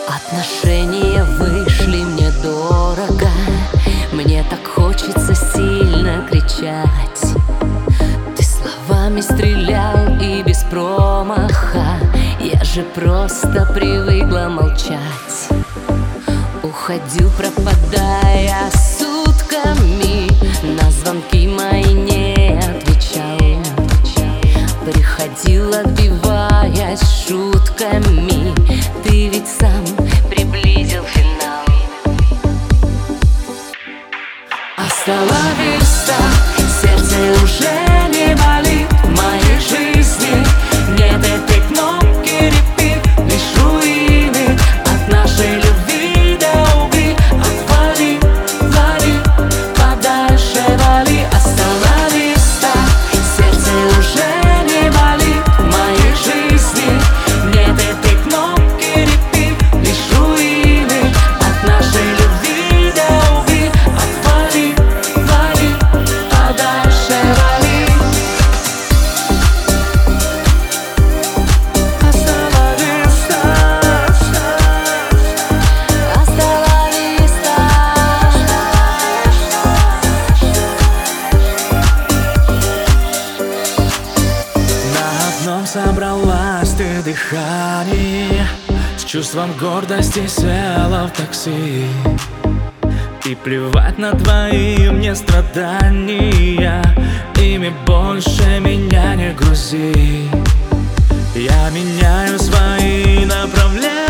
Отношения вышли мне дорого, мне так хочется сильно кричать. Ты словами стрелял и без промаха, я же просто привыкла молчать. Уходил, пропадая сутками, на звонки мои не отвечал. Приходил, отбиваясь шутками, ты ведь сам приблизил финал. Hasta la vista, сердце уже не болит. В моей жизни нет этой кнопки repeat, лишь руины от нашей любви до угли. Отвали, вали, подальше вали. Hasta la vista, сердце уже не болит. В моей жизни нет этой кнопки repeat, лишь руины от нашей любви до угли. Отвали, вали, подальше вали. Hasta la vista, hasta la vista. На одном собралась ты дыхание, с чувством гордости села в такси. И плевать на твои мне страдания, ими больше меня не грузи. Я меняю свои направления,